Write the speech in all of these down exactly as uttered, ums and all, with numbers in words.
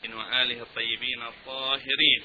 وآله الطيبين الطاهرين.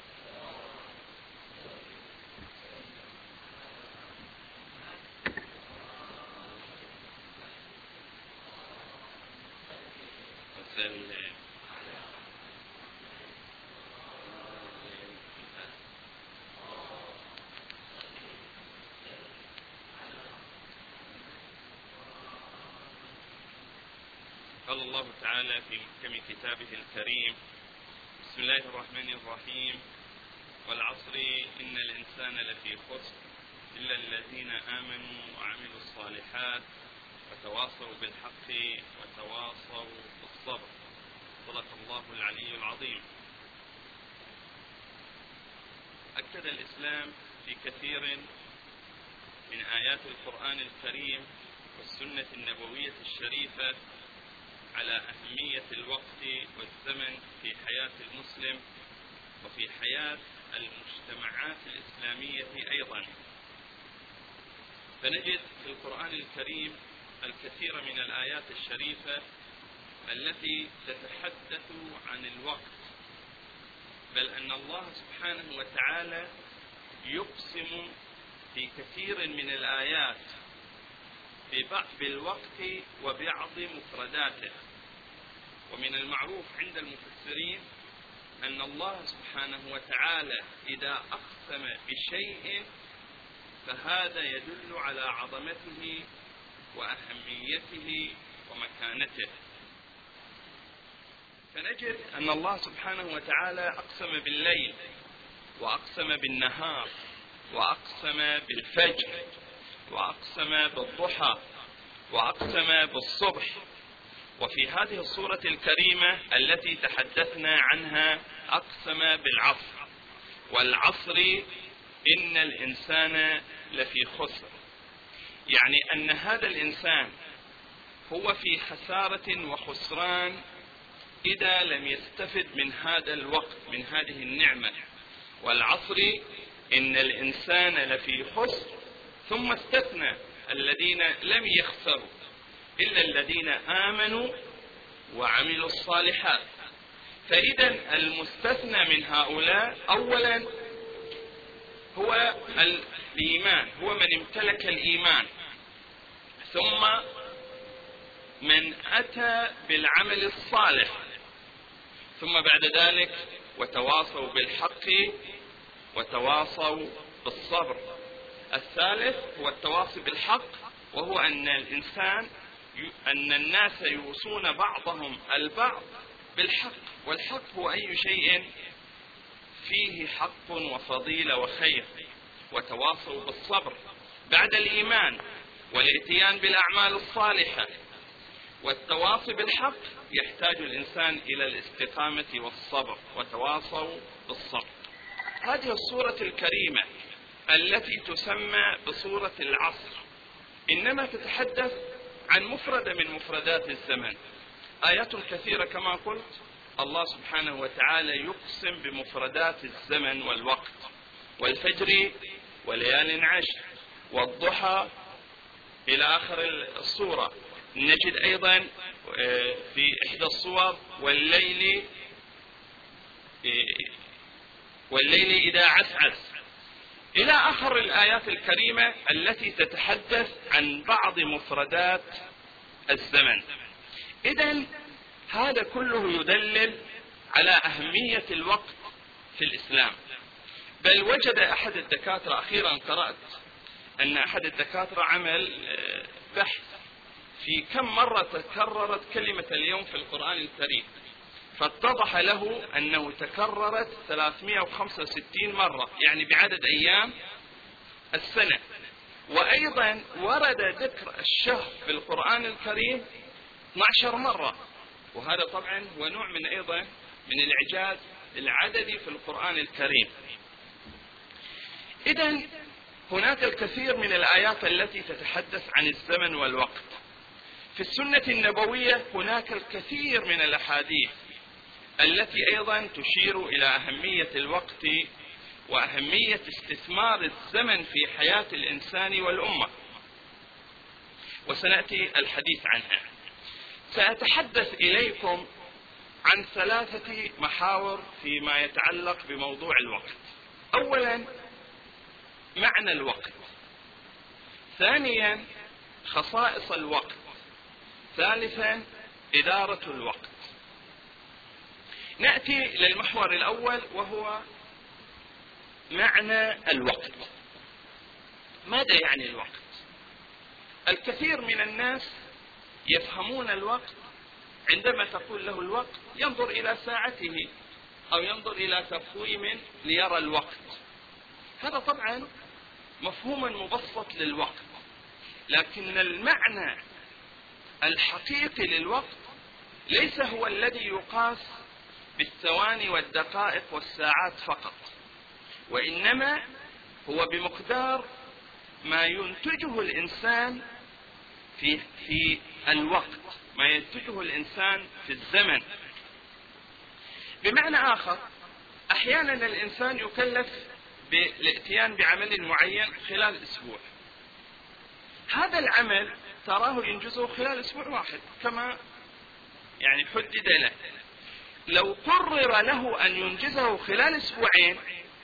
قال الله تعالى في محكم كتابه الكريم: بسم الله الرحمن الرحيم، والعصر إن الإنسان لفي خسر إلا الذين آمنوا وعملوا الصالحات وتواصوا بالحق وتواصوا بالصبر. صدق الله العلي العظيم. أكد الإسلام في كثير من آيات القرآن الكريم والسنة النبوية الشريفة على أهمية الوقت والزمن في حياة المسلم وفي حياة المجتمعات الإسلامية أيضا. فنجد في القرآن الكريم الكثير من الآيات الشريفة التي تتحدث عن الوقت، بل أن الله سبحانه وتعالى يقسم في كثير من الآيات بالوقت وبعض مفرداته. ومن المعروف عند المفسرين أن الله سبحانه وتعالى إذا أقسم بشيء فهذا يدل على عظمته وأهميته ومكانته. فنجد أن الله سبحانه وتعالى أقسم بالليل وأقسم بالنهار وأقسم بالفجر وأقسم بالضحى وأقسم بالصبح. وفي هذه السورة الكريمة التي تحدثنا عنها أقسم بالعصر، والعصر إن الإنسان لفي خسر، يعني أن هذا الإنسان هو في خسارة وخسران إذا لم يستفد من هذا الوقت، من هذه النعمة. والعصر إن الإنسان لفي خسر، ثم استثنى الذين لم يخسروا إلا الذين آمنوا وعملوا الصالحات. فإذا المستثنى من هؤلاء أولا هو الإيمان، هو من امتلك الإيمان، ثم من أتى بالعمل الصالح، ثم بعد ذلك وتواصوا بالحق وتواصوا بالصبر. الثالث هو التواصي بالحق، وهو أن الإنسان أن الناس يوصون بعضهم البعض بالحق، والحق هو أي شيء فيه حق وفضيلة وخير. وتواصوا بالصبر بعد الإيمان والاتيان بالأعمال الصالحة. والتواصي بالحق يحتاج الإنسان إلى الاستقامة والصبر، وتواصوا بالصبر. هذه السورة الكريمة التي تسمى بسورة العصر إنما تتحدث عن مفردة من مفردات الزمن. آيات كثيرة كما قلت، الله سبحانه وتعالى يقسم بمفردات الزمن والوقت، والفجر وليال عشر والضحى إلى آخر السورة. نجد أيضا في إحدى الصور والليل والليل إذا عسعس إلى آخر الآيات الكريمة التي تتحدث عن بعض مفردات الزمن. إذن هذا كله يدلل على أهمية الوقت في الإسلام. بل وجد أحد الدكاترة، أخيرا قرأت أن أحد الدكاترة عمل بحث في كم مرة تكررت كلمة اليوم في القرآن الكريم، فاتضح له أنه تكررت ثلاثمائة وخمسة وستين مرة، يعني بعدد أيام السنة. وأيضا ورد ذكر الشهر في القرآن الكريم اثنتي عشرة مرة، وهذا طبعا هو نوع من أيضا من الإعجاز العددي في القرآن الكريم. إذن هناك الكثير من الآيات التي تتحدث عن الزمن والوقت. في السنة النبوية هناك الكثير من الأحاديث التي أيضا تشير إلى أهمية الوقت وأهمية استثمار الزمن في حياة الإنسان والأمة، وسنأتي الحديث عنها. سأتحدث إليكم عن ثلاثة محاور فيما يتعلق بموضوع الوقت. أولا معنى الوقت، ثانيا خصائص الوقت، ثالثا إدارة الوقت. نأتي للمحور الأول وهو معنى الوقت. ماذا يعني الوقت؟ الكثير من الناس يفهمون الوقت عندما تقول له الوقت ينظر إلى ساعته أو ينظر إلى تقويم ليرى الوقت. هذا طبعا مفهوم مبسط للوقت، لكن المعنى الحقيقي للوقت ليس هو الذي يقاس بالثواني والدقائق والساعات فقط، وإنما هو بمقدار ما ينتجه الإنسان في في الوقت، ما ينتجه الإنسان في الزمن. بمعنى آخر، أحيانا الإنسان يكلف بالاتيان بعمل معين خلال أسبوع، هذا العمل تراه ينجزه خلال أسبوع واحد كما يعني حدد له. لو قرر له أن ينجزه خلال أسبوعين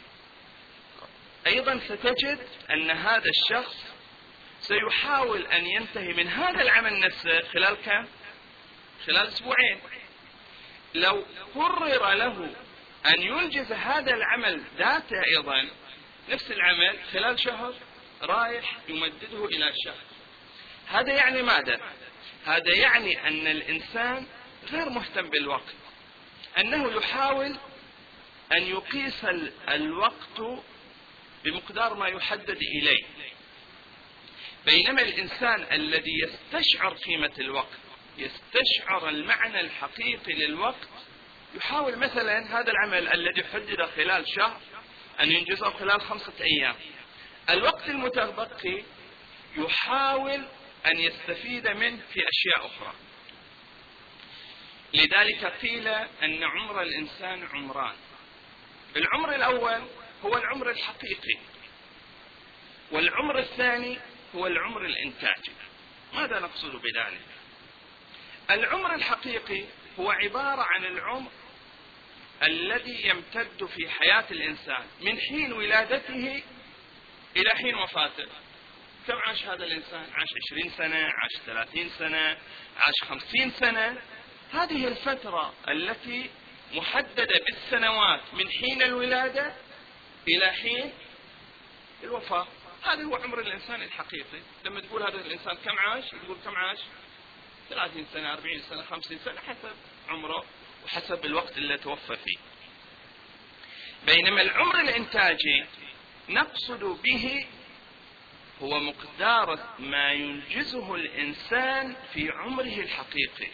أيضا ستجد أن هذا الشخص سيحاول أن ينتهي من هذا العمل نفسه خلال كم؟ خلال أسبوعين. لو قرر له أن ينجز هذا العمل ذاته أيضا نفس العمل خلال شهر، رايح يمدده إلى شهر. هذا يعني ماذا؟ هذا يعني أن الإنسان غير مهتم بالوقت، أنه يحاول أن يقيس الوقت بمقدار ما يحدد إليه، بينما الإنسان الذي يستشعر قيمة الوقت، يستشعر المعنى الحقيقي للوقت، يحاول مثلا هذا العمل الذي حدد خلال شهر أن ينجزه خلال خمسة أيام، الوقت المتبقي يحاول أن يستفيد منه في أشياء أخرى. لذلك قيل أن عمر الإنسان عمران، العمر الأول هو العمر الحقيقي، والعمر الثاني هو العمر الإنتاجي. ماذا نقصد بذلك؟ العمر الحقيقي هو عبارة عن العمر الذي يمتد في حياة الإنسان من حين ولادته إلى حين وفاته. كم عاش هذا الإنسان؟ عاش عشرين سنة، عاش ثلاثين سنة، عاش خمسين سنة. هذه الفترة التي محددة بالسنوات من حين الولادة إلى حين الوفاة، هذا هو عمر الإنسان الحقيقي. لما تقول هذا الإنسان كم عاش، تقول كم عاش؟ ثلاثين سنة، أربعين سنة، خمسين سنة، حسب عمره وحسب الوقت اللي توفى فيه. بينما العمر الإنتاجي نقصد به هو مقدار ما ينجزه الإنسان في عمره الحقيقي،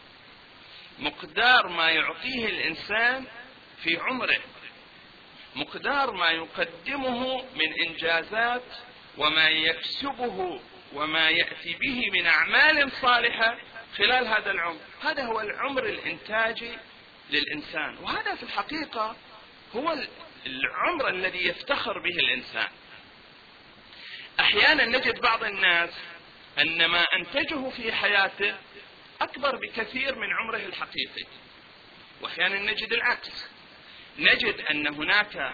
مقدار ما يعطيه الإنسان في عمره، مقدار ما يقدمه من إنجازات وما يكسبه وما يأتي به من أعمال صالحة خلال هذا العمر. هذا هو العمر الإنتاجي للإنسان، وهذا في الحقيقة هو العمر الذي يفتخر به الإنسان. أحيانا نجد بعض الناس أن ما أنتجه في حياته أكبر بكثير من عمره الحقيقي، وأحيانا نجد العكس، نجد أن هناك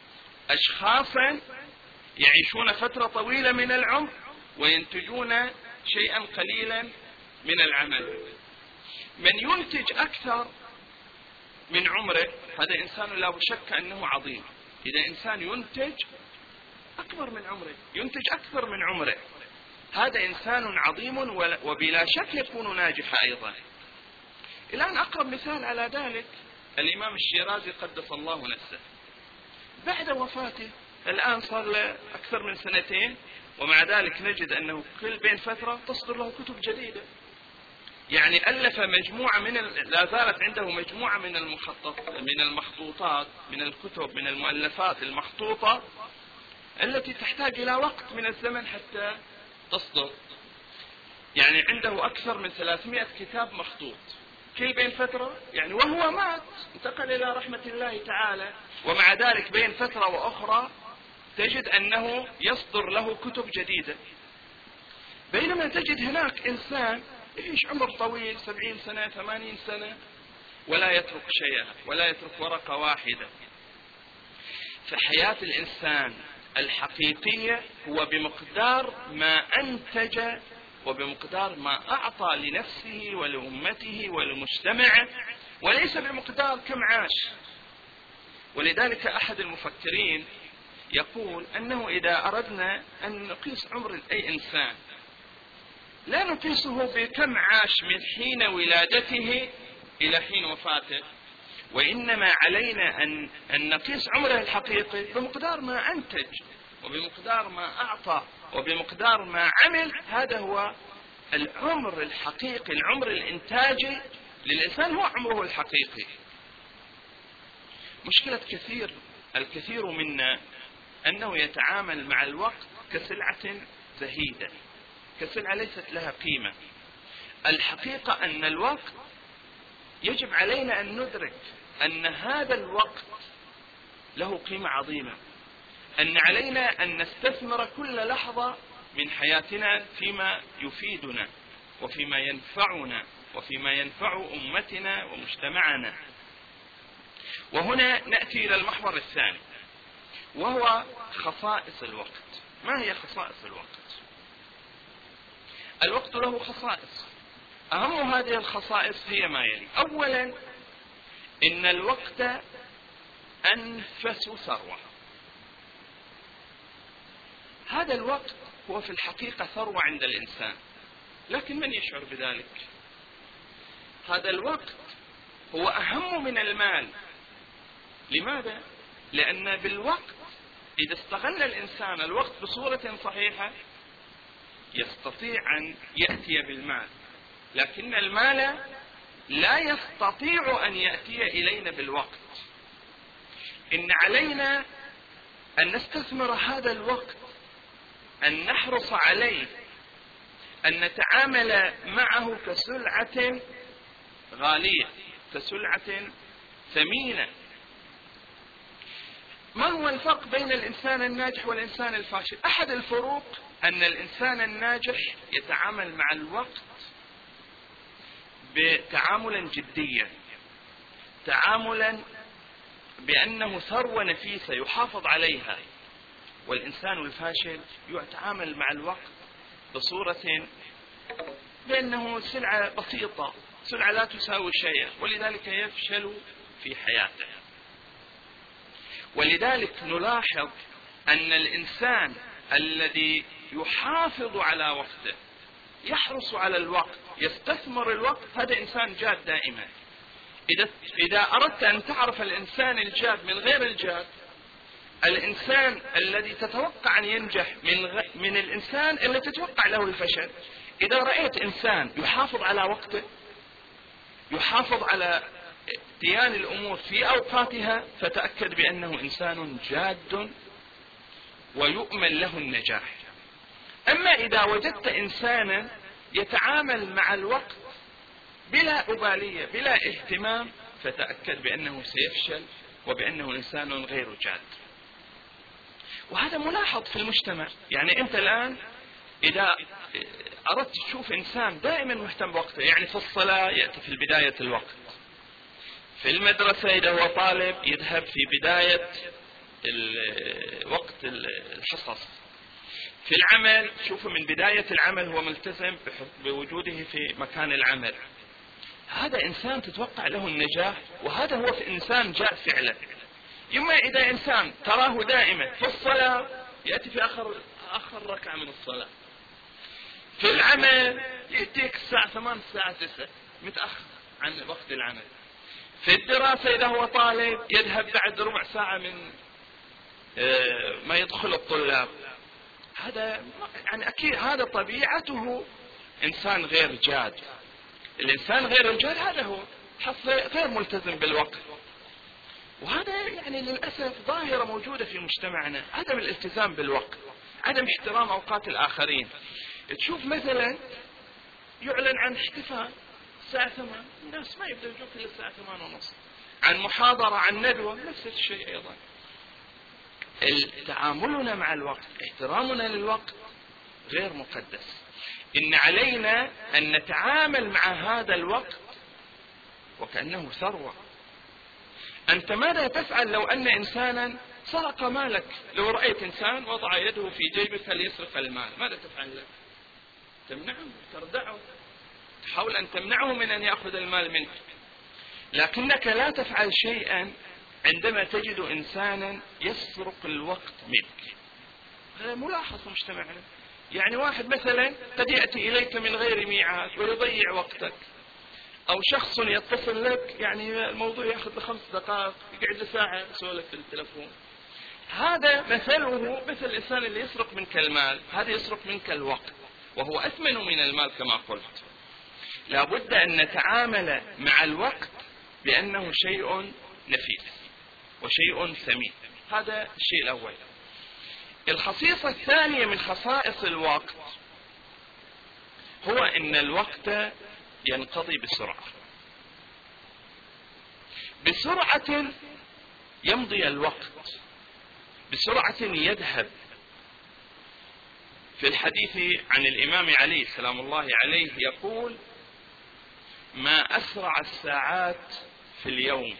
أشخاصا يعيشون فترة طويلة من العمر وينتجون شيئا قليلا من العمل. من ينتج أكثر من عمره هذا إنسان لا شك أنه عظيم. إذا إنسان ينتج أكبر من عمره، ينتج أكثر من عمره، هذا إنسان عظيم وبلا شك يكون ناجحا أيضا. الآن أقرب مثال على ذلك الإمام الشيرازي قدس الله نفسه، بعد وفاته الآن صار له أكثر من سنتين، ومع ذلك نجد أنه كل بين فترة تصدر له كتب جديدة. يعني ألف مجموعة من ال... لا زالت عنده مجموعة من المخطط من المخطوطات من الكتب من المؤلفات المخطوطة التي تحتاج إلى وقت من الزمن حتى تصدر. يعني عنده أكثر من ثلاثمائة كتاب مخطوط كل بين فترة، يعني وهو مات انتقل إلى رحمة الله تعالى، ومع ذلك بين فترة وأخرى تجد أنه يصدر له كتب جديدة. بينما تجد هناك إنسان يعيش عمر طويل سبعين سنة ثمانين سنة ولا يترك شيئا ولا يترك ورقة واحدة. فحياة الإنسان الحقيقية هو بمقدار ما أنتج وبمقدار ما أعطى لنفسه ولأمته ولمجتمعه، وليس بمقدار كم عاش. ولذلك أحد المفكرين يقول أنه إذا أردنا أن نقيس عمر أي إنسان لا نقيسه بكم عاش من حين ولادته إلى حين وفاته، وإنما علينا أن, أن نقيس عمره الحقيقي بمقدار ما أنتج وبمقدار ما أعطى وبمقدار ما عمل. هذا هو العمر الحقيقي، العمر الإنتاجي للإنسان هو عمره الحقيقي. مشكلة كثير الكثير منا أنه يتعامل مع الوقت كسلعة زهيدة، كسلعة ليست لها قيمة. الحقيقة أن الوقت يجب علينا أن ندرك أن هذا الوقت له قيمة عظيمة، أن علينا أن نستثمر كل لحظة من حياتنا فيما يفيدنا وفيما ينفعنا وفيما ينفع أمتنا ومجتمعنا. وهنا نأتي إلى المحور الثاني، وهو خصائص الوقت. ما هي خصائص الوقت؟ الوقت له خصائص، أهم هذه الخصائص هي ما يلي. أولا، إن الوقت أنفس ثروة. هذا الوقت هو في الحقيقة ثروة عند الإنسان، لكن من يشعر بذلك؟ هذا الوقت هو أهم من المال. لماذا؟ لأن بالوقت إذا استغل الإنسان الوقت بصورة صحيحة يستطيع أن يأتي بالمال، لكن المال لا يستطيع أن يأتي إلينا بالوقت. إن علينا أن نستثمر هذا الوقت، أن نحرص عليه، أن نتعامل معه كسلعة غالية، كسلعة ثمينة. ما هو الفرق بين الإنسان الناجح والإنسان الفاشل؟ أحد الفروق أن الإنسان الناجح يتعامل مع الوقت بتعاملا جديا، تعاملا بأنه ثروة نفيسة يحافظ عليها. والإنسان الفاشل يتعامل مع الوقت بصورة بأنه سلعة بسيطة، سلعة لا تساوي شيئا، ولذلك يفشل في حياته. ولذلك نلاحظ أن الإنسان الذي يحافظ على وقته، يحرص على الوقت، يستثمر الوقت، هذا إنسان جاد دائما. إذا, إذا أردت أن تعرف الإنسان الجاد من غير الجاد، الإنسان الذي تتوقع أن ينجح من, غ... من الإنسان اللي تتوقع له الفشل. إذا رأيت إنسان يحافظ على وقته، يحافظ على اتيان الأمور في أوقاتها، فتأكد بأنه إنسان جاد ويؤمن له النجاح. أما إذا وجدت إنسانا يتعامل مع الوقت بلا أبالية بلا اهتمام، فتأكد بأنه سيفشل وبأنه إنسان غير جاد. وهذا ملاحظ في المجتمع. يعني أنت الآن إذا أردت تشوف إنسان دائما مهتم بوقته، يعني في الصلاة يأتي في بداية الوقت، في المدرسة إذا هو طالب يذهب في بداية وقت الحصص، في العمل شوفوا من بداية العمل هو ملتزم بوجوده في مكان العمل. هذا إنسان تتوقع له النجاح، وهذا هو في إنسان جاد فعلا. إما إذا إنسان تراه دائما في الصلاة يأتي في آخر آخر ركعة من الصلاة، في العمل يأتيك الساعة ثمان الساعة تسعة متأخر عن وقت العمل، في الدراسة إذا هو طالب يذهب بعد ربع ساعة من ما يدخل الطلاب. هذا يعني أكيد هذا طبيعته إنسان غير جاد. الإنسان غير الجاد هذا هو غير ملتزم بالوقت. وهذا يعني للأسف ظاهرة موجودة في مجتمعنا، عدم الالتزام بالوقت، عدم احترام أوقات الآخرين. تشوف مثلا يعلن عن احتفال الساعة ثمان، الناس ما يبدأ يجوك إلا الساعة ثمان ونص، عن محاضرة عن ندوة نفس الشيء أيضا. تعاملنا مع الوقت، احترامنا للوقت غير مقدس. إن علينا أن نتعامل مع هذا الوقت وكأنه ثروة. أنت ماذا تفعل لو أن إنسانا سرق مالك؟ لو رأيت إنسان وضع يده في جيبك ليسرق المال، ماذا تفعل له؟ تمنعه، تردعه، تحاول أن تمنعه من أن يأخذ المال منك. لكنك لا تفعل شيئا عندما تجد إنسانا يسرق الوقت منك. هذا ملاحظ في مجتمعنا. يعني واحد مثلا قد يأتي إليك من غير ميعاد ويضيع وقتك، أو شخص يتصل لك يعني الموضوع يأخذ خمس دقائق يقعد ساعة يسولف في التلفون. هذا مثله مثل الإنسان اللي يسرق منك المال، هذا يسرق منك الوقت وهو أثمن من المال كما قلت. لابد أن نتعامل مع الوقت بأنه شيء نفيس وشيء ثمين. هذا الشيء الأول. الخصيصة الثانية من خصائص الوقت هو أن الوقت ينقضي بسرعة، بسرعة يمضي الوقت، بسرعة يذهب. في الحديث عن الإمام علي سلام الله عليه يقول: ما أسرع الساعات في اليوم،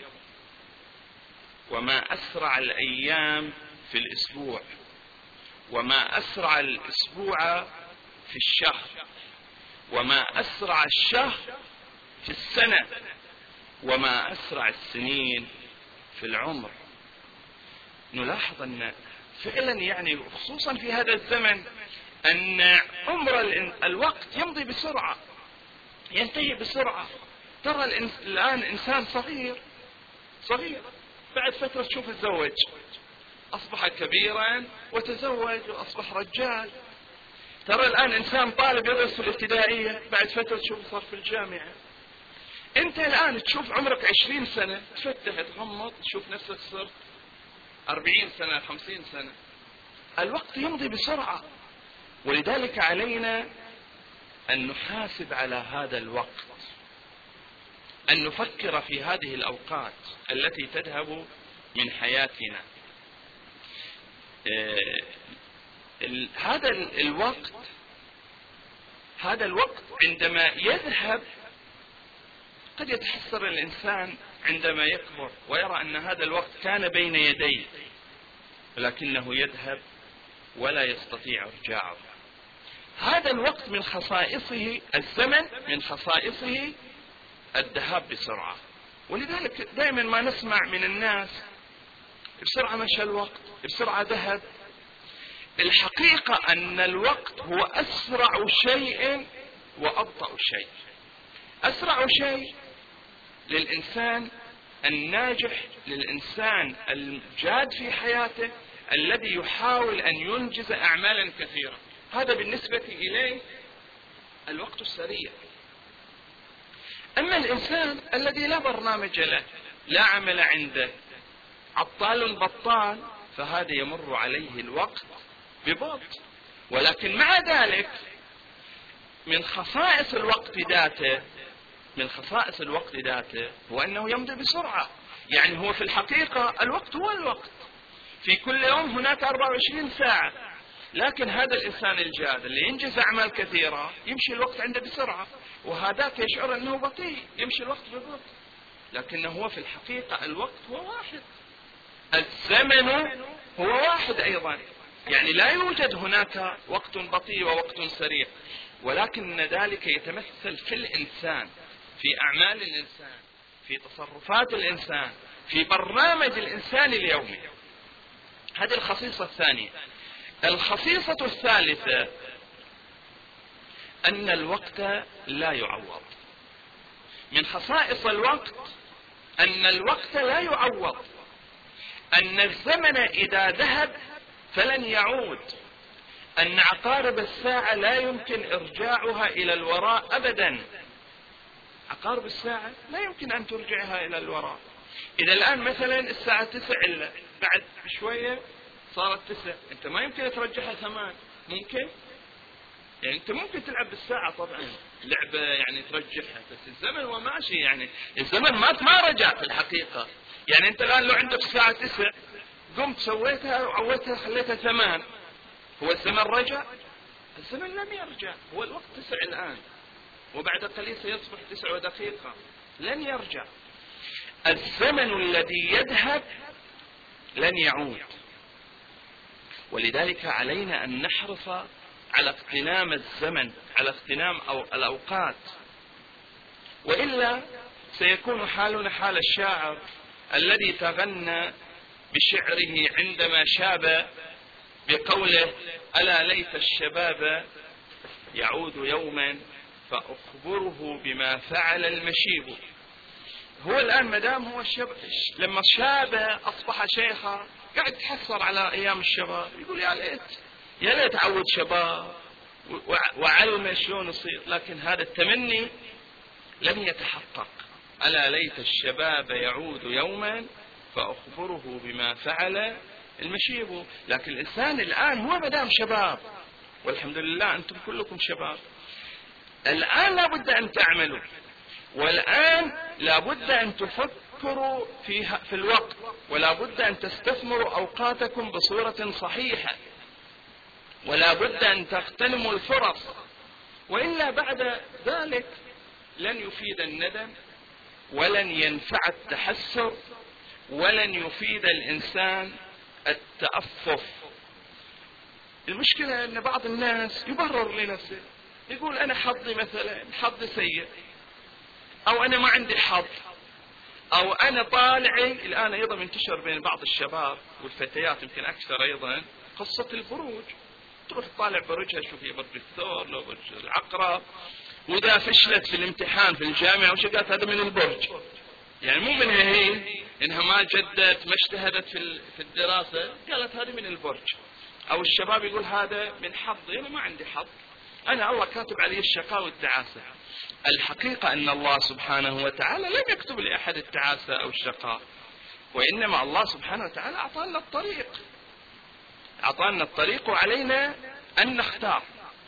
وما أسرع الأيام في الأسبوع، وما أسرع الأسبوع في الشهر، وما أسرع الشهر في السنة، وما أسرع السنين في العمر. نلاحظ أن فعلا يعني خصوصا في هذا الزمن أن عمر الوقت يمضي بسرعة، ينتهي بسرعة. ترى الآن إنسان صغير صغير بعد فترة تشوف تزوج، أصبح كبيرا وتزوج وأصبح رجال. ترى الآن إنسان طالب يدرس في الابتدائية بعد فترة تشوف صار في الجامعة. أنت الآن تشوف عمرك عشرين سنة تفتح تغمض تشوف نفسك صرت أربعين سنة خمسين سنة. الوقت يمضي بسرعة، ولذلك علينا أن نحاسب على هذا الوقت، أن نفكر في هذه الأوقات التي تذهب من حياتنا. آه هذا الوقت هذا الوقت عندما يذهب قد يتحسر الإنسان عندما يكبر ويرى أن هذا الوقت كان بين يديه، ولكنه يذهب ولا يستطيع إرجاعه. هذا الوقت من خصائصه، الزمن من خصائصه الذهاب بسرعة. ولذلك دائما ما نسمع من الناس بسرعة مشى الوقت، بسرعة ذهب. الحقيقة أن الوقت هو أسرع شيء وأبطأ شيء. أسرع شيء للإنسان الناجح، للإنسان الجاد في حياته، الذي يحاول أن ينجز أعمالا كثيرة. هذا بالنسبة إليه الوقت السريع. أما الإنسان الذي لا برنامج له، لا عمل عنده، عطال بطال، فهذا يمر عليه الوقت ببطء. ولكن مع ذلك من خصائص الوقت ذاته من خصائص الوقت ذاته هو أنه يمضي بسرعة. يعني هو في الحقيقة الوقت هو الوقت، في كل يوم هناك أربعة وعشرين ساعة، لكن هذا الإنسان الجاد اللي ينجز أعمال كثيرة يمشي الوقت عنده بسرعة، وهذاك يشعر أنه بطيء يمشي الوقت ببطء. لكنه هو في الحقيقة الوقت هو واحد، الزمن هو واحد أيضا. يعني لا يوجد هناك وقت بطيء ووقت سريع، ولكن ذلك يتمثل في الإنسان، في أعمال الإنسان، في تصرفات الإنسان، في برنامج الإنسان اليومي. هذه الخصيصة الثانية. الخصيصة الثالثة أن الوقت لا يعوض. من خصائص الوقت أن الوقت لا يعوض، أن الزمن إذا ذهب فلن يعود، أن عقارب الساعة لا يمكن إرجاعها إلى الوراء أبدا. عقارب الساعة لا يمكن أن ترجعها إلى الوراء. إذا الآن مثلا الساعة تسع إلا بعد شوية صارت تسع، أنت ما يمكن ترجعها ثمان. ممكن؟ يعني أنت ممكن تلعب بالساعة طبعا لعبة يعني ترجعها، بس الزمن هو ماشي. يعني الزمن ما ما رجع في الحقيقة. يعني أنت الآن لو عندك الساعة تسع قمت سويتها وعوتها خليتها ثمان، هو الزمن رجع؟ الزمن لم يرجع، هو الوقت تسع الآن، وبعد قليل سيصبح تسع ودقيقة. لن يرجع. الزمن الذي يذهب لن يعود، ولذلك علينا أن نحرص على اغتنام الزمن، على اغتنام أو الأوقات، وإلا سيكون حالنا حال الشاعر الذي تغنى بشعره عندما شاب بقوله: ألا ليت الشباب يعود يوما فأخبره بما فعل المشيب. هو الآن مدام هو الشب... لما شاب أصبح شيخا قاعد يتحسر على أيام الشباب، يقول يا ليت يا ليت عود شباب وعلمه شلون يصير، لكن هذا التمني لم يتحقق. ألا ليت الشباب يعود يوما فأخبره بما فعل المشيب. لكن الإنسان الآن هو مدام شباب، والحمد لله أنتم كلكم شباب، الآن لابد أن تعملوا، والآن لابد أن تفكروا في في الوقت، ولابد أن تستثمروا أوقاتكم بصورة صحيحة، ولابد أن تغتنموا الفرص، وإلا بعد ذلك لن يفيد الندم، ولن ينفع التحسر، ولن يفيد الإنسان التأفف. المشكلة أن بعض الناس يبرر لنفسه، يقول أنا حظي مثلا حظي سيء، أو أنا ما عندي حظ، أو أنا طالعي. الآن أيضا منتشر بين بعض الشباب والفتيات يمكن أكثر أيضا قصة البروج، تروح طالع برجها، شوف هي برج الثور لو برج العقرب، وإذا فشلت في الامتحان في الجامعة وش قالت هذا من البرج، يعني مو منها هي إنها ما جدت ما اجتهدت في في الدراسة، قالت هذه من البرج. أو الشباب يقول هذا من حظي، أنا ما عندي حظ، أنا الله كاتب علي الشقاء والتعاسة. الحقيقة أن الله سبحانه وتعالى لم يكتب لأحد التعاسة أو الشقاء، وإنما الله سبحانه وتعالى أعطانا الطريق، أعطانا الطريق وعلينا أن نختار.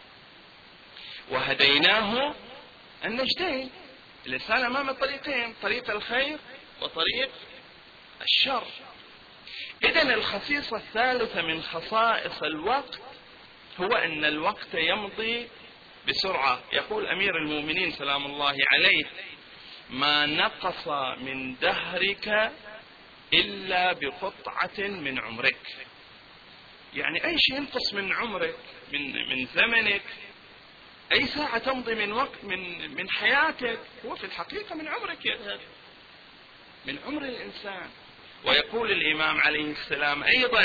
وهديناه النجدين، الإنسان أمام طريقين، طريق الخير وطريق الشر. إذن الخصيصة الثالثة من خصائص الوقت هو أن الوقت يمضي بسرعة. يقول أمير المؤمنين سلام الله عليه: ما نقص من دهرك إلا بقطعة من عمرك. يعني أي شيء ينقص من عمرك، من من زمنك، أي ساعة تمضي من وقت من من حياتك هو في الحقيقة من عمرك يذهب، من عمر الإنسان. ويقول الإمام عليه السلام أيضا: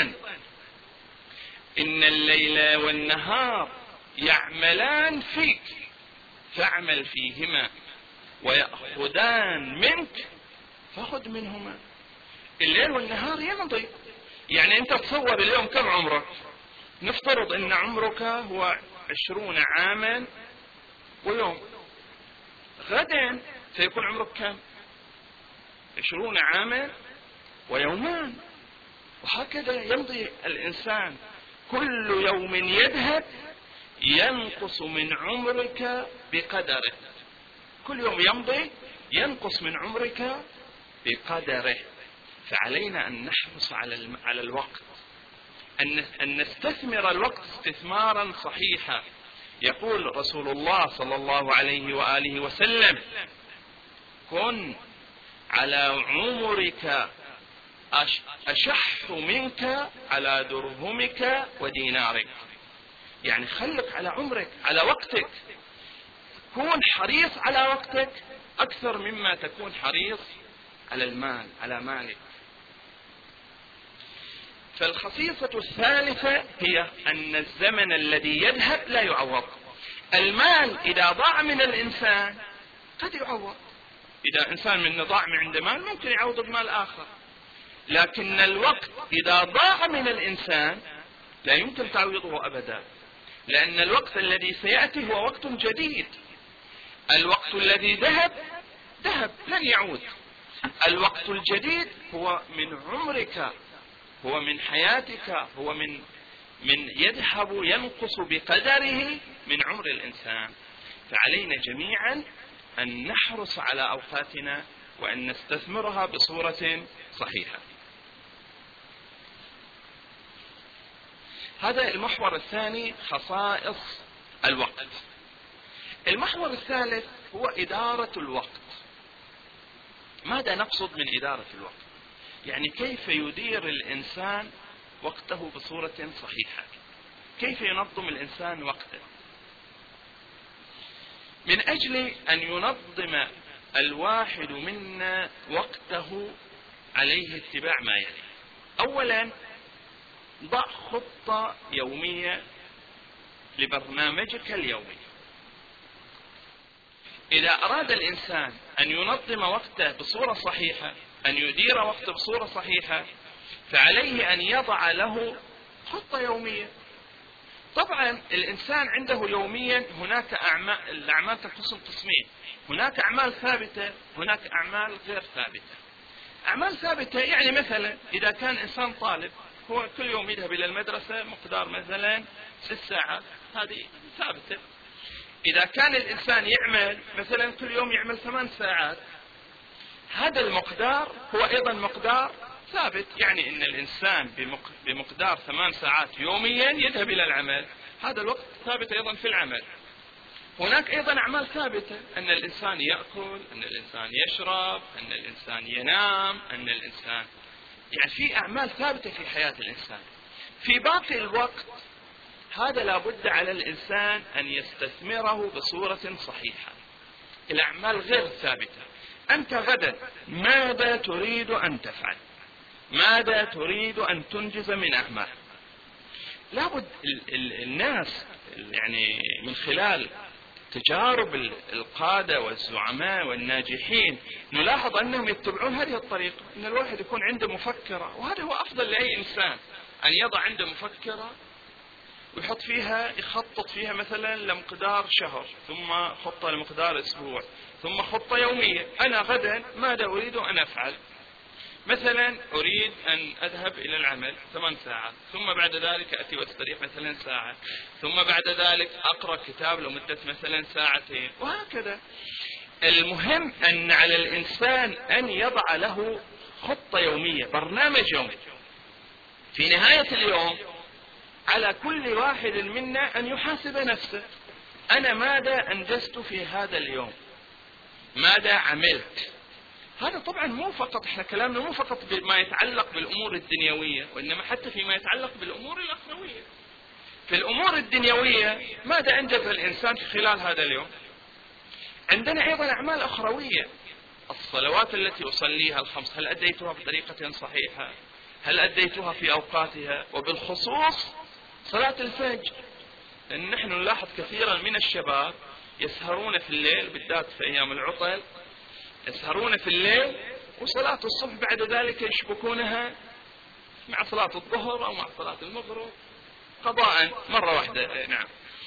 إن الليل والنهار يعملان فيك فاعمل فيهما، ويأخذان منك فخذ منهما. الليل والنهار يمضي، يعني أنت تصور اليوم كم عمرك؟ نفترض أن عمرك هو عشرون عاما ويوم، غدا سيكون عمرك كم؟ عشرون عاما ويومان، وهكذا يمضي الإنسان. كل يوم يذهب ينقص من عمرك بقدره، كل يوم يمضي ينقص من عمرك بقدره. فعلينا أن نحرص على على الوقت، أن نستثمر الوقت استثمارا صحيحا. يقول رسول الله صلى الله عليه وآله وسلم: كن على عمرك أشح منك على درهمك ودينارك. يعني خلك على عمرك، على وقتك، كون حريص على وقتك أكثر مما تكون حريص على المال، على مالك. فالخصيصة الثالثة هي أن الزمن الذي يذهب لا يعوض. المال إذا ضاع من الإنسان قد يعوض، إذا إنسان من ضاع من عنده مال ممكن يعوض بمال آخر، لكن الوقت إذا ضاع من الإنسان لا يمكن تعويضه أبدا، لأن الوقت الذي سيأتي هو وقت جديد. الوقت الذي ذهب ذهب لن يعود، الوقت الجديد هو من عمرك، هو من حياتك، هو من من يذهب ينقص بقدره من عمر الإنسان. فعلينا جميعا أن نحرص على أوقاتنا وأن نستثمرها بصورة صحيحة. هذا المحور الثاني، خصائص الوقت. المحور الثالث هو إدارة الوقت. ماذا نقصد من إدارة الوقت؟ يعني كيف يدير الإنسان وقته بصورة صحيحة؟ كيف ينظم الإنسان وقته؟ من أجل أن ينظم الواحد منا وقته عليه اتباع ما يلي. أولا، ضع خطة يومية لبرنامجك اليومي. إذا أراد الإنسان أن ينظم وقته بصورة صحيحة، أن يدير وقته بصورة صحيحة، فعليه أن يضع له خطة يومية. طبعا الإنسان عنده يوميا هناك أعمال، الأعمال تنقسم قسمين، هناك أعمال ثابتة، هناك أعمال غير ثابتة. أعمال ثابتة يعني مثلا إذا كان إنسان طالب هو كل يوم يذهب إلى المدرسة مقدار مثلا ست ساعات، هذه ثابتة. إذا كان الإنسان يعمل مثلا كل يوم يعمل ثمان ساعات، هذا المقدار هو أيضا مقدار ثابت، يعني أن الإنسان بمقدار ثمان ساعات يوميا يذهب إلى العمل، هذا الوقت ثابت أيضا في العمل. هناك أيضا أعمال ثابتة، أن الإنسان يأكل، أن الإنسان يشرب، أن الإنسان ينام، أن الإنسان يعني في أعمال ثابتة في حياة الإنسان. في باقي الوقت هذا لابد على الإنسان أن يستثمره بصورة صحيحة. الأعمال غير ثابتة، أنت غدا ماذا تريد أن تفعل؟ ماذا تريد أن تنجز من أعمال؟ لابد الناس يعني من خلال تجارب القادة والزعماء والناجحين نلاحظ أنهم يتبعون هذه الطريقة، أن الواحد يكون عنده مفكرة، وهذا هو أفضل لأي إنسان، أن يضع عنده مفكرة ويحط فيها، يخطط فيها مثلا لمقدار شهر، ثم خطة لمقدار أسبوع، ثم خطة يومية. أنا غدا ماذا أريد أن أفعل؟ مثلا أريد أن أذهب إلى العمل ثمان ساعات، ثم بعد ذلك أتي واستريح مثلا ساعة، ثم بعد ذلك أقرأ كتاب لمدة مثلا ساعتين، وهكذا. المهم أن على الإنسان أن يضع له خطة يومية، برنامج يومي. في نهاية اليوم على كل واحد منا أن يحاسب نفسه، أنا ماذا أنجزت في هذا اليوم؟ ماذا عملت؟ هذا طبعا مو فقط، احنا كلامنا مو فقط بما يتعلق بالأمور الدنيوية، وإنما حتى فيما يتعلق بالأمور الأخروية. في الأمور الدنيوية ماذا أنجز الإنسان في خلال هذا اليوم؟ عندنا أيضا أعمال أخروية، الصلوات التي أصليها الخمس، هل أديتها بطريقة صحيحة؟ هل أديتها في أوقاتها؟ وبالخصوص صلاة الفجر، لأن نحن نلاحظ كثيرا من الشباب يسهرون في الليل، بالذات في أيام العطل يسهرون في الليل، وصلاة الصبح بعد ذلك يشبكونها مع صلاة الظهر أو مع صلاة المغرب قضاء مرة واحدة. نعم،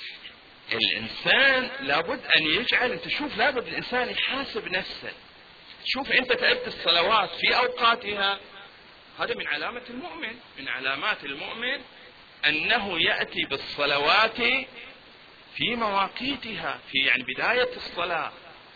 الإنسان لابد أن يجعل، أنت شوف، لابد الإنسان يحاسب نفسه، شوف أنت تأدي الصلوات في أوقاتها، هذا من علامة المؤمن، من علامات المؤمن أنه يأتي بالصلوات في مواقيتها، في يعني بداية الصلاة.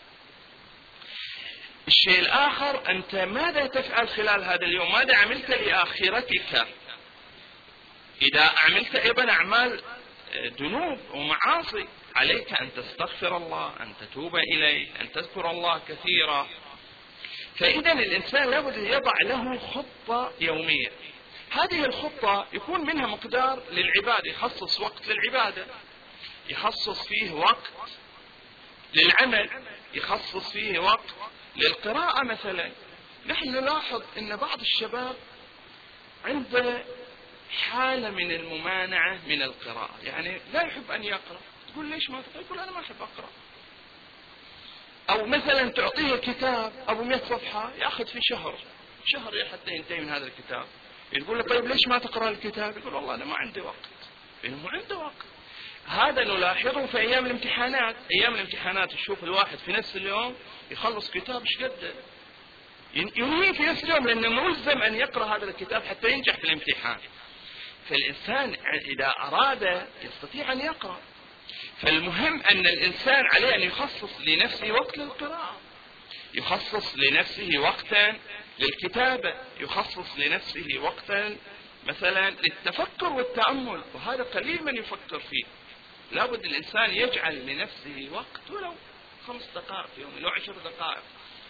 الشيء الآخر، أنت ماذا تفعل خلال هذا اليوم؟ ماذا عملت لآخرتك؟ إذا عملت أيضا أعمال ذنوب ومعاصي، عليك أن تستغفر الله، أن تتوب إليه، أن تذكر الله كثيرا. فإذا الإنسان لابد يضع له خطة يومية. هذه الخطة يكون منها مقدار للعبادة، يخصص وقت للعبادة، يخصص فيه وقت للعمل، يخصص فيه وقت للقراءة. مثلا نحن نلاحظ أن بعض الشباب عنده حالة من الممانعة من القراءة، يعني لا يحب أن يقرأ. تقول ليش ما تقرأ؟ يقول أنا ما أحب أقرأ. أو مثلا تعطيه كتاب أبو مئة صفحة يأخذ في شهر شهر حتى ينتهي من هذا الكتاب. يقول له طيب ليش ما تقرأ الكتاب؟ يقول والله أنا ما عندي وقت. لأنه ما عنده وقت. هذا نلاحظه في أيام الامتحانات. أيام الامتحانات تشوف الواحد في نفس اليوم يخلص كتاب ايش قد ينهيه في نفس اليوم، لأنه ملزم أن يقرأ هذا الكتاب حتى ينجح في الامتحان. فالإنسان إذا أراد يستطيع أن يقرأ. فالمهم أن الإنسان عليه أن يخصص لنفسه وقت للقراءة، يخصص لنفسه وقتا للكتابة، يخصص لنفسه وقتا مثلا للتفكر والتأمل، وهذا قليل من يفكر فيه. لابد الإنسان يجعل لنفسه وقت ولو خمس دقائق في يوم، لو عشر دقائق.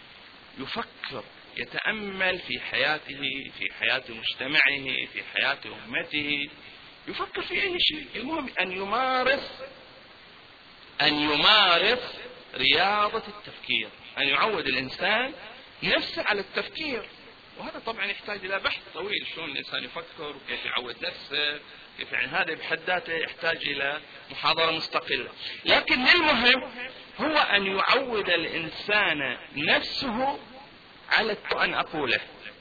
يفكر يتأمل في حياته، في حياة مجتمعه، في حياة أمته، يفكر في أي شيء. المهم أن يمارس أن يمارس رياضة التفكير، أن يعود الإنسان نفسه على التفكير. وهذا طبعا يحتاج إلى بحث طويل، شلون الإنسان يفكر وكيف يعود نفسه، كيف يعني هذا بحد ذاته يحتاج إلى محاضرة مستقلة. لكن المهم هو أن يعود الإنسان نفسه على أن أقوله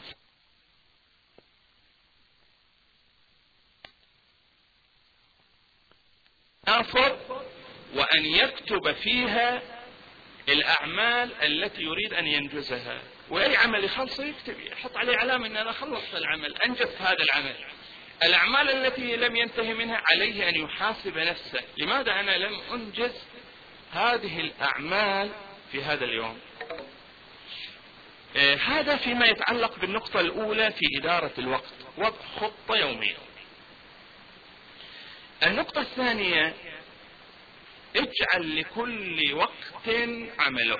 وأن يكتب فيها الأعمال التي يريد أن ينجزها، وأي عمل يخلصه يكتب يحط عليه علامة أن أنا خلصت العمل، أنجزت هذا العمل. الأعمال التي لم ينتهي منها عليه أن يحاسب نفسه، لماذا أنا لم أنجز هذه الأعمال في هذا اليوم؟ آه هذا فيما يتعلق بالنقطة الأولى في إدارة الوقت، وضع خطة يومية. النقطة الثانية، اجعل لكل وقت عمله.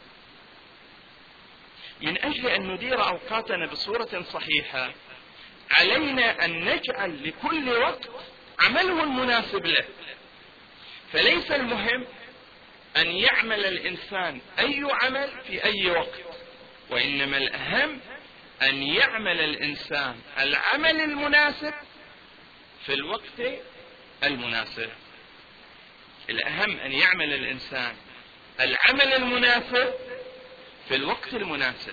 من أجل أن ندير أوقاتنا بصورة صحيحة علينا أن نجعل لكل وقت عمله المناسب له. فليس المهم أن يعمل الإنسان أي عمل في أي وقت، وإنما الأهم أن يعمل الإنسان العمل المناسب في الوقت المناسب. الأهم أن يعمل الإنسان العمل المناسب في الوقت المناسب.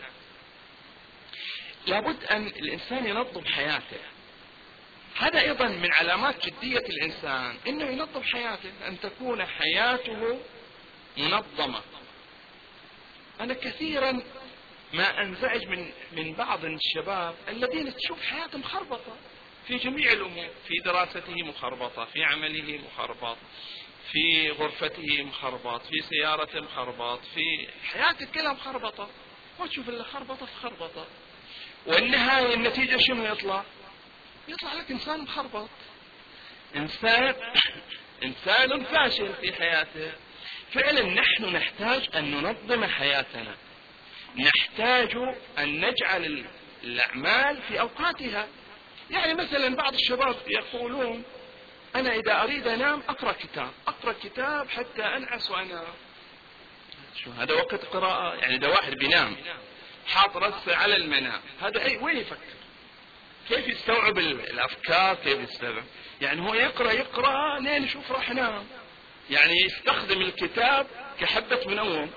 لابد أن الإنسان ينظم حياته. هذا أيضا من علامات جدية الإنسان، أنه ينظم حياته، أن تكون حياته منظمة. أنا كثيرا ما أنزعج من من بعض الشباب الذين تشوف حياتهم مخربطة في جميع الأمور، في دراسته مخربطة، في عمله مخربط، في غرفته مخربط، في سيارته مخربط، في حياته كلها مخربطة، وتشوف اللي خربطة في خربطة، والنهاية النتيجة شنو يطلع؟ يطلع لك إنسان مخربط، إنسان إنسان فاشل في حياته. فعلا نحن نحتاج أن ننظم حياتنا، نحتاج أن نجعل الأعمال في أوقاتها. يعني مثلا بعض الشباب يقولون أنا إذا أريد أنام أقرأ كتاب، أقرأ كتاب حتى أنعس وأنام. شو هذا وقت قراءة؟ يعني إذا واحد بينام حاط رأسه على المنام، هذا أي وين يفكر؟ كيف يستوعب الأفكار؟ كيف يستوعب؟ يعني هو يقرأ يقرأ لين يشوف راح ينام، يعني يستخدم الكتاب كحبة منوم.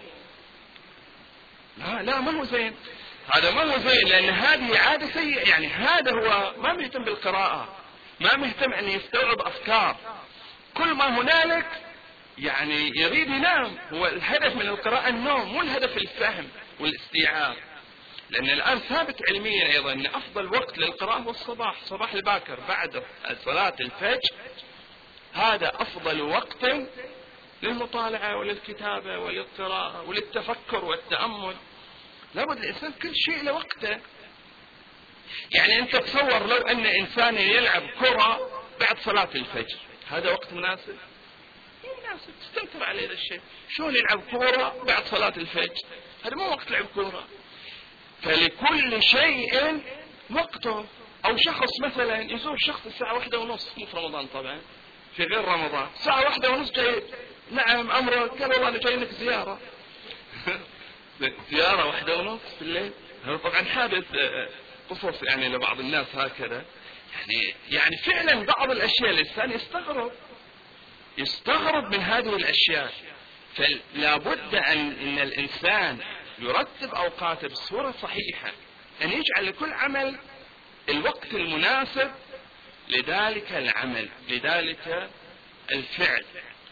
لا لا ما هو زين، هذا ما هو زين، لأن هذه عادة سيئة. يعني هذا هو ما مهتم بالقراءة، ما مهتم أن يستوعب أفكار، كل ما هنالك يعني يريد ينام. هو الهدف من القراءة النوم، مو الهدف الفهم والاستيعاب. لأن الآن ثابت علميا أيضا أن أفضل وقت للقراءة هو الصباح، صباح الباكر بعد صلاة الفجر، هذا أفضل وقت للمطالعة وللكتابة وللقراءة وللتفكر والتأمل. لابد الإنسان كل شيء له وقته. يعني أنت تصور لو أن إنسان يلعب كرة بعد صلاة الفجر، هذا وقت مناسب؟ مو مناسب، تستنكر عليه هذا الشيء. شلون يلعب كرة بعد صلاة الفجر؟ هذا مو وقت لعب كرة. فلكل شيء وقته. أو شخص مثلا يزور شخص الساعة واحدة ونص، مو في رمضان طبعا، في غير رمضان، الساعة واحدة ونص جاي، نعم أمرك، قال والله أنا جاي لك زيارة. زيارة واحدة ونص في الليل. هذا طبعا حادث قصص يعني لبعض الناس هكذا. يعني يعني فعلا بعض الأشياء الإنسان يستغرب يستغرب من هذه الأشياء. فلا بد أن إن الإنسان يرتب أوقاته بصورة صحيحة، أن يجعل لكل عمل الوقت المناسب لذلك العمل، لذلك الفعل.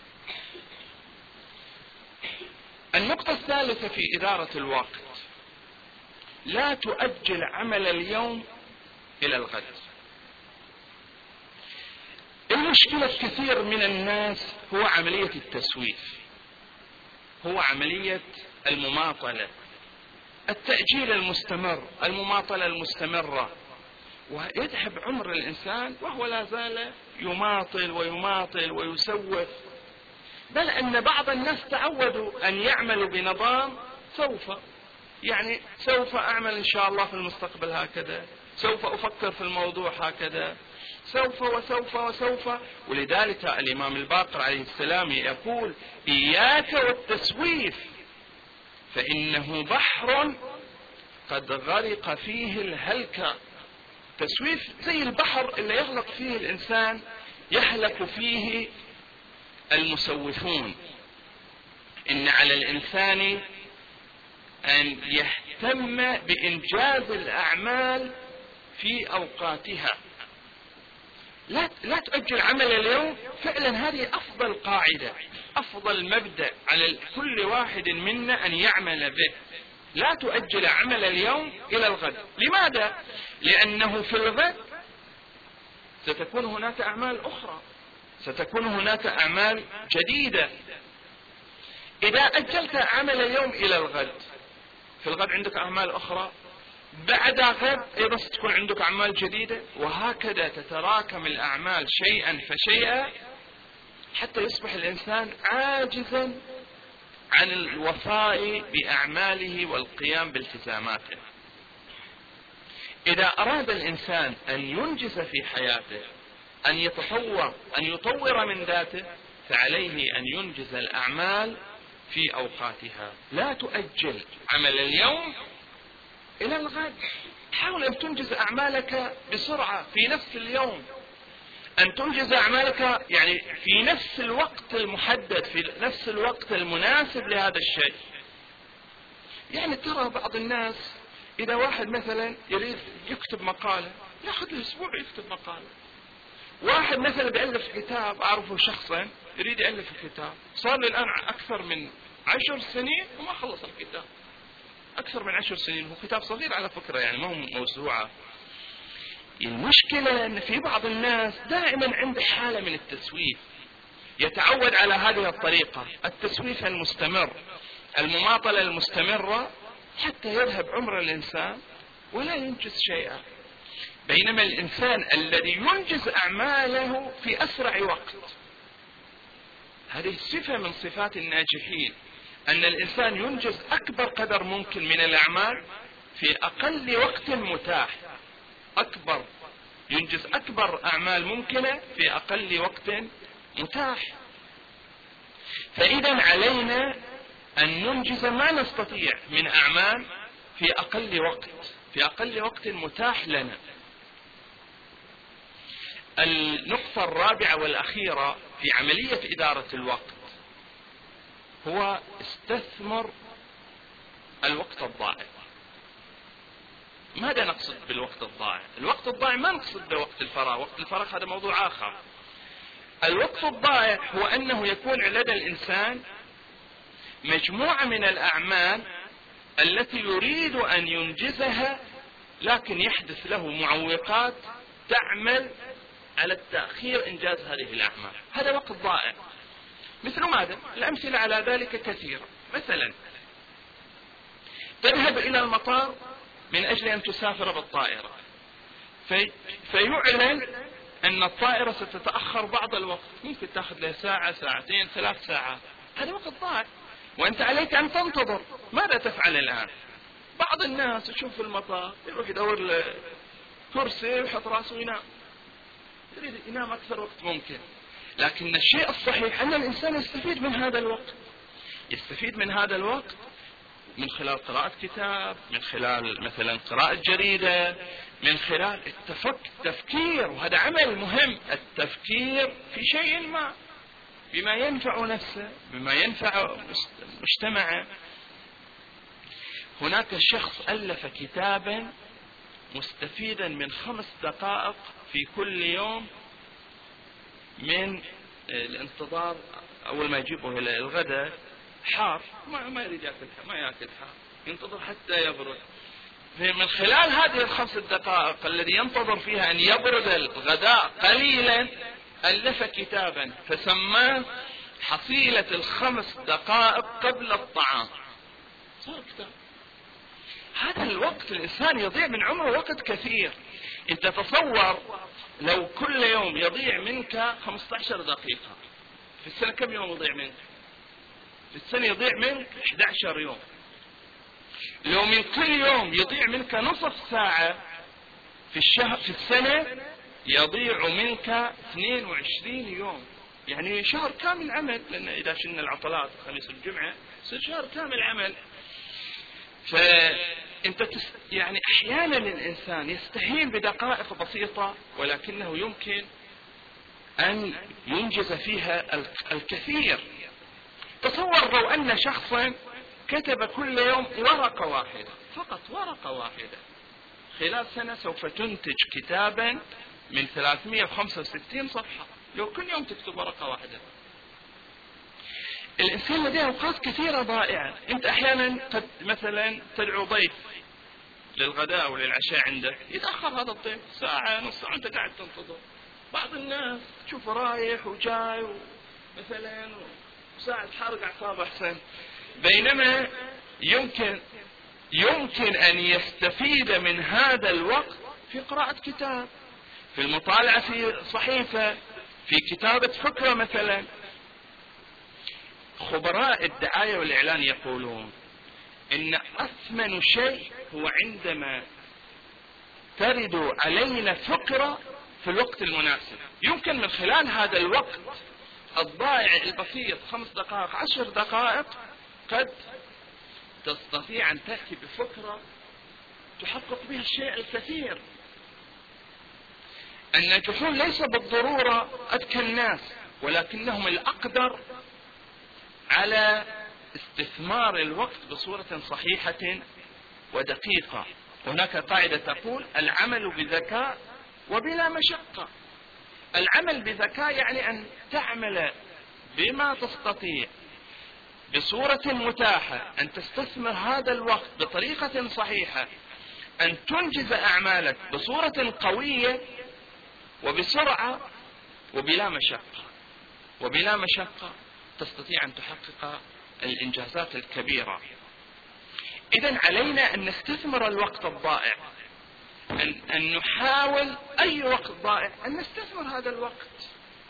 النقطة الثالثة في إدارة الوقت، لا تؤجل عمل اليوم إلى الغد. المشكلة كثير من الناس هو عملية التسويف، هو عملية المماطلة، التأجيل المستمر، المماطلة المستمرة، ويذهب عمر الإنسان وهو لا زال يماطل ويماطل ويسوف. بل أن بعض الناس تعودوا أن يعملوا بنظام سوف، يعني سوف أعمل إن شاء الله في المستقبل هكذا، سوف أفكر في الموضوع هكذا، سوف وسوف وسوف. ولذلك الإمام الباقر عليه السلام يقول: إياك والتسويف فإنه بحر قد غرق فيه الهلكة. تسويف زي البحر اللي يغلق فيه الإنسان، يهلك فيه المسوفون. إن على الإنسان أن يهتم بإنجاز الأعمال في أوقاتها. لا لا تؤجل عمل اليوم. فعلا هذه أفضل قاعدة، أفضل مبدأ على كل واحد منا أن يعمل به. لا تؤجل عمل اليوم إلى الغد. لماذا؟ لأنه في الغد ستكون هناك أعمال أخرى، ستكون هناك أعمال جديدة. إذا أجلت عمل اليوم إلى الغد، في الغد عندك أعمال أخرى، بعد غد أيضا ستكون عندك أعمال جديدة، وهكذا تتراكم الأعمال شيئا فشيئا حتى يصبح الإنسان عاجزا عن الوفاء بأعماله والقيام بالتزاماته. إذا أراد الإنسان أن ينجز في حياته، أن يتطور، أن يطور من ذاته، فعليه أن ينجز الأعمال في أوقاتها. لا تؤجل عمل اليوم إلى الغد. حاول أن تنجز أعمالك بسرعة في نفس اليوم، أن تنجز أعمالك يعني في نفس الوقت المحدد، في نفس الوقت المناسب لهذا الشيء. يعني ترى بعض الناس إذا واحد مثلا يريد يكتب مقالة يأخذ له أسبوع يكتب مقالة. واحد مثلا بيألف كتاب، أعرفه شخصا يريد يألف الكتاب، صار لي الآن أكثر من عشر سنين وما خلص الكتاب. أكثر من عشر سنين، هو كتاب صغير على فكرة، يعني ما هو موسوعة. المشكلة أن في بعض الناس دائما عنده حالة من التسويف، يتعود على هذه الطريقة، التسويف المستمر، المماطلة المستمرة، حتى يذهب عمر الإنسان ولا ينجز شيئا. بينما الإنسان الذي ينجز أعماله في أسرع وقت، هذه صفة من صفات الناجحين، أن الإنسان ينجز أكبر قدر ممكن من الأعمال في أقل وقت متاح. أكبر ينجز أكبر أعمال ممكنة في أقل وقت متاح. فإذا علينا أن ننجز ما نستطيع من أعمال في أقل وقت، في أقل وقت متاح لنا. النقطة الرابعة والأخيرة في عملية إدارة الوقت هو استثمر الوقت الضائع. ماذا نقصد بالوقت الضائع؟ الوقت الضائع ما نقصد بوقت الفراغ، وقت الفراغ هذا موضوع آخر. الوقت الضائع هو أنه يكون لدى الإنسان مجموعة من الأعمال التي يريد أن ينجزها، لكن يحدث له معوقات تعمل على التأخير إنجاز هذه الأعمال. هذا وقت ضائع. مثل ماذا؟ الأمثلة على ذلك كثيرة. مثلا تذهب إلى المطار من أجل أن تسافر بالطائرة، في فيعلن أن الطائرة ستتأخر بعض الوقت، ممكن تأخذ لها ساعة، ساعتين، ثلاث ساعات. هذا وقت ضائع وأنت عليك أن تنتظر. ماذا تفعل الآن؟ بعض الناس تشوف في المطار يروح يدور له كرسي ويحط راسه وينام، يريد ينام أكثر وقت ممكن. لكن الشيء الصحيح أن الإنسان يستفيد من هذا الوقت، يستفيد من هذا الوقت من خلال قراءة كتاب، من خلال مثلا قراءة جريدة، من خلال التفكير، وهذا عمل مهم، التفكير في شيء ما بما ينفع نفسه، بما ينفع مجتمعه. هناك شخص ألف كتابا مستفيدا من خمس دقائق في كل يوم من الانتظار. أول ما يجيبه إلى الغداء حار، ما ما يريد يأكل، ما يأكل حار، ينتظر حتى يبرد. من خلال هذه الخمس دقائق الذي ينتظر فيها أن يبرد الغداء قليلا، ألف كتابا فسماه حصيلة الخمس دقائق قبل الطعام. صار كتاب. هذا الوقت الإنسان يضيع من عمره وقت كثير. أنت تصور لو كل يوم يضيع منك خمسة عشر دقيقة، في السنة كم يوم يضيع منك؟ في السنة يضيع منك أحد عشر يوم. لو من كل يوم يضيع منك نصف ساعة في الشهر في السنة يضيع منك اثنين وعشرين يوم، يعني شهر كامل عمل، لأن إذا شلنا العطلات الخميس والجمعة يصير شهر كامل عمل. فأنت تس... يعني أحيانا الإنسان يستهين بدقائق بسيطة ولكنه يمكن أن ينجز فيها الكثير. تصور لو أن شخصا كتب كل يوم ورقة واحدة، فقط ورقة واحدة، خلال سنة سوف تنتج كتابا من ثلاثمئة وخمسة وستين صفحة. لو كل يوم تكتب ورقة واحدة. الإنسان لديه أوقات كثيرة ضائعة. أنت أحيانا قد مثلا تدعو ضيف للغداء أو للعشاء عندك، يتأخر هذا الضيف ساعة نص ساعة أنت قاعد تنتظر. بعض الناس تشوفه رايح وجاي مثلا وساعة حرق أعصابه أحسن، بينما يمكن يمكن أن يستفيد من هذا الوقت في قراءة كتاب، في المطالعة في صحيفة، في كتابة فكرة مثلا. خبراء الدعاية والإعلان يقولون إن أثمن شيء هو عندما ترد علينا فكرة في الوقت المناسب. يمكن من خلال هذا الوقت الضائع البسيط، خمس دقائق عشر دقائق، قد تستطيع أن تأتي بفكرة تحقق بها الشيء الكثير. الناجحون ليس بالضرورة أذكى الناس، ولكنهم الأقدر على استثمار الوقت بصورة صحيحة ودقيقة. هناك قاعدة تقول العمل بذكاء وبلا مشقة. العمل بذكاء يعني أن تعمل بما تستطيع بصورة متاحة، أن تستثمر هذا الوقت بطريقة صحيحة، أن تنجز أعمالك بصورة قوية وبسرعة وبلا مشقة. وبلا مشقة تستطيع أن تحقق الإنجازات الكبيرة. إذن علينا أن نستثمر الوقت الضائع، أن, أن نحاول أي وقت ضائع أن نستثمر هذا الوقت،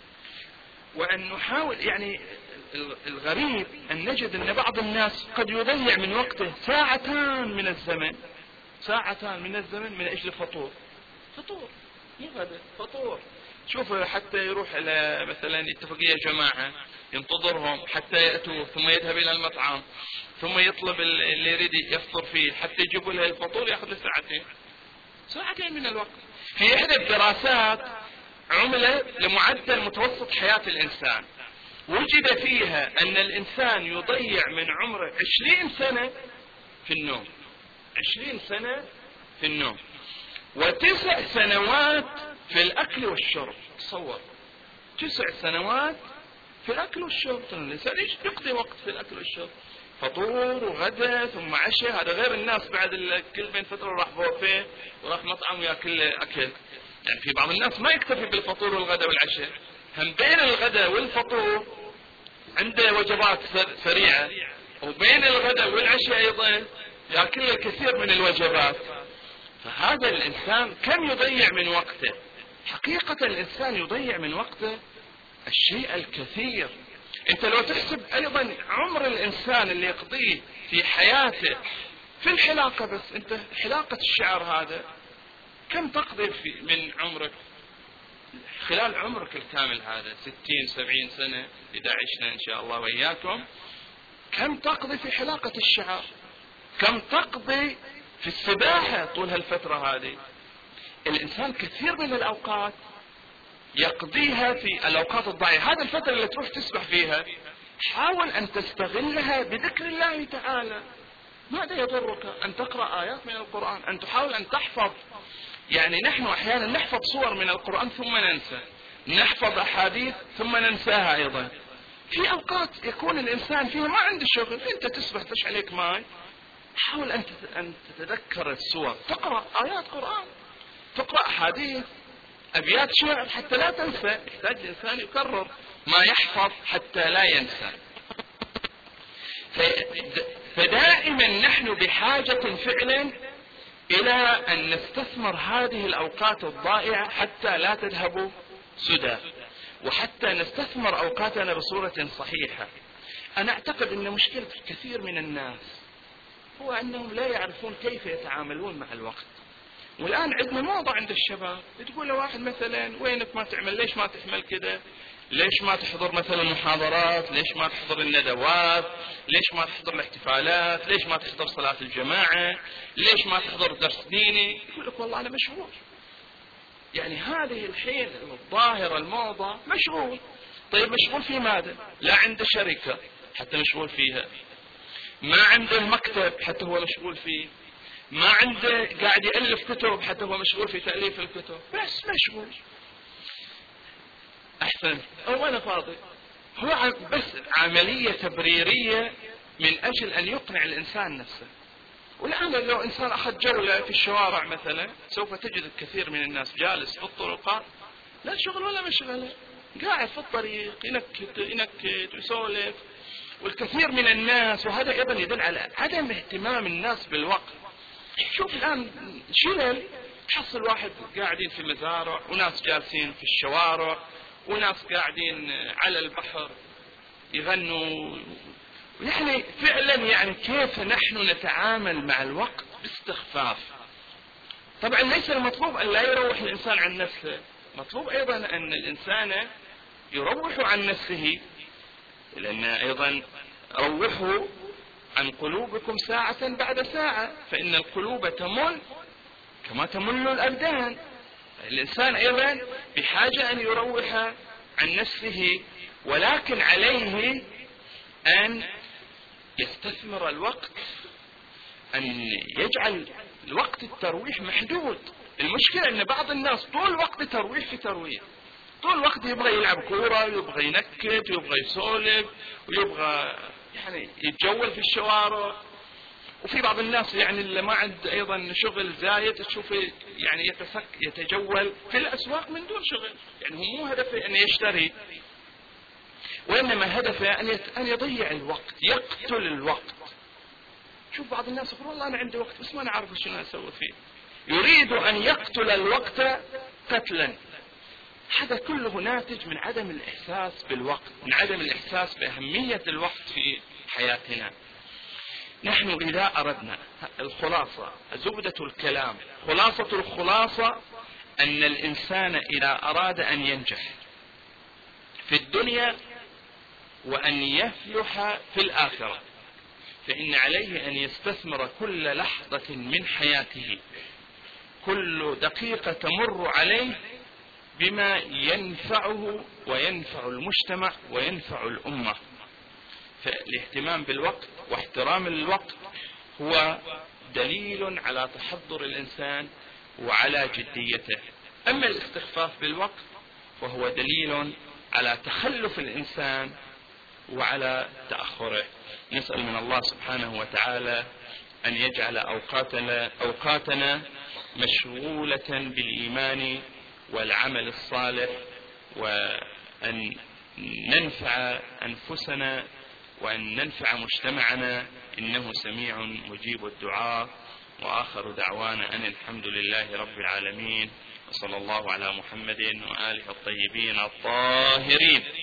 وأن نحاول. يعني الغريب أن نجد أن بعض الناس قد يضيع من وقته ساعتان من الزمن، ساعتان من الزمن من أجل فطور فطور مو غدا فطور. شوفوا حتى يروح إلى مثلا اتفاقية جماعة ينتظرهم حتى يأتوا، ثم يذهب إلى المطعم، ثم يطلب اللي يريد يفطر فيه حتى يجيبوا له الفطور، يأخذ له ساعتين ساعتين من الوقت. في إحدى الدراسات عملت لمعدل متوسط حياة الإنسان، وجد فيها أن الإنسان يضيع من عمره عشرين سنة في النوم، عشرين سنة في النوم، وتسع سنوات في الأكل والشرب. تصور تسع سنوات في الأكل والشرب. الإنسان إيش يقضي وقت في الأكل والشرب؟ فطور وغدا ثم عشاء. هذا غير الناس بعد كل بين فترة راح بوفيه وراح مطعم ويأكل أكل. يعني في بعض الناس ما يكتفي بالفطور والغدا والعشاء، هم بين الغدا والفطور عنده وجبات سريعة، وبين الغدا والعشاء أيضا يأكل الكثير من الوجبات. فهذا الإنسان كم يضيع من وقته؟ حقيقة الإنسان يضيع من وقته الشيء الكثير. انت لو تحسب ايضا عمر الانسان اللي يقضيه في حياته في الحلاقة بس، انت حلاقة الشعر هذا كم تقضي في من عمرك خلال عمرك الكامل هذا؟ ستين سبعين سنة اذا عشنا ان شاء الله وإياكم. كم تقضي في حلاقة الشعر؟ كم تقضي في السباحة طول هالفترة هذه؟ الانسان كثير من الاوقات يقضيها في الأوقات الضائعة. هذا الفترة اللي تروح تسبح فيها حاول أن تستغلها بذكر الله تعالى. ماذا يضرك أن تقرأ آيات من القرآن، أن تحاول أن تحفظ. يعني نحن أحيانا نحفظ صور من القرآن ثم ننسى، نحفظ أحاديث ثم ننساها أيضا. في أوقات يكون الإنسان فيها ما عنده شغل، أنت تسبح تش عليك ماي، حاول أن تتذكر السور، تقرأ آيات قرآن، تقرأ أحاديث، أبيات شعر حتى لا تنسى. يحتاج الإنسان يكرر ما يحفظ حتى لا ينسى. فدائما نحن بحاجة فعلا إلى أن نستثمر هذه الأوقات الضائعة حتى لا تذهب سدى، وحتى نستثمر أوقاتنا بصورة صحيحة. أنا أعتقد أن مشكلة الكثير من الناس هو أنهم لا يعرفون كيف يتعاملون مع الوقت. والآن عندنا موضة عند الشباب، تقول له واحد مثلا وينك ما تعمل، ليش ما تحمل كده، ليش ما تحضر مثلا المحاضرات، ليش ما تحضر الندوات، ليش ما تحضر الاحتفالات، ليش ما تحضر صلاة الجماعة، ليش ما تحضر درس ديني. يقول لك والله أنا مشغول. يعني هذه الحين الظاهرة الموضة مشغول. طيب مشغول في ماذا؟ لا عنده شركة حتى مشغول فيها، ما عنده مكتب حتى هو مشغول فيه، ما عنده قاعد يألف كتب حتى هو مشغول في تأليف الكتب، بس مشغول. أحسن أو أنا فاضي. هو بس عملية تبريرية من أجل أن يقنع الإنسان نفسه. والآن لو إنسان أخذ جولة في الشوارع مثلا سوف تجد الكثير من الناس جالس في الطرقات لا شغل ولا مشغلة، قاعد في الطريق ينكت ينكت ويسولف. والكثير من الناس، وهذا أيضا يدل على عدم اهتمام الناس بالوقت. شوف الآن شلل، تحصل واحد قاعدين في مزارع وناس جالسين في الشوارع وناس قاعدين على البحر يغنوا. يعني فعلا يعني كيف نحن نتعامل مع الوقت باستخفاف. طبعا ليس المطلوب أن لا يروح الإنسان عن نفسه، مطلوب أيضا أن الإنسان يروح عن نفسه، لأن أيضا روحوا عن قلوبكم ساعة بعد ساعة فإن القلوب تمل كما تمل الأبدان. الإنسان أيضا بحاجة أن يروح عن نفسه، ولكن عليه أن يستثمر الوقت، أن يجعل الوقت الترويح محدود. المشكلة أن بعض الناس طول وقت ترويح في ترويح، طول الوقت يبغى يلعب كورة ويبغى ينكت ويبغى يسولف ويبغى يعني يتجول في الشوارع. وفي بعض الناس يعني اللي ما عنده أيضا شغل زايد تشوفه يعني يتسك يتجول في الأسواق من دون شغل. يعني هو مو هدفه أن يشتري، وإنما هدفه أن يضيع الوقت، يقتل الوقت. شوف بعض الناس يقول والله أنا عندي وقت بس ما أنا عارف شنو أسوي فيه، يريد أن يقتل الوقت قتلا. هذا كله ناتج من عدم الإحساس بالوقت، من عدم الإحساس بأهمية الوقت في حياتنا. نحن إذا أردنا الخلاصة، زبدة الكلام، خلاصة الخلاصة أن الإنسان إذا أراد أن ينجح في الدنيا وأن يفلح في الآخرة فإن عليه أن يستثمر كل لحظة من حياته، كل دقيقة تمر عليه بما ينفعه وينفع المجتمع وينفع الأمة. فالاهتمام بالوقت واحترام الوقت هو دليل على تحضر الإنسان وعلى جديته. أما الاستخفاف بالوقت فهو دليل على تخلف الإنسان وعلى تأخره. نسأل من الله سبحانه وتعالى أن يجعل أوقاتنا, أوقاتنا مشغولة بالإيمان والعمل الصالح، وأن ننفع أنفسنا وأن ننفع مجتمعنا، إنه سميع مجيب الدعاء. وآخر دعوانا أن الحمد لله رب العالمين، وصلى الله على محمد وآله الطيبين الطاهرين.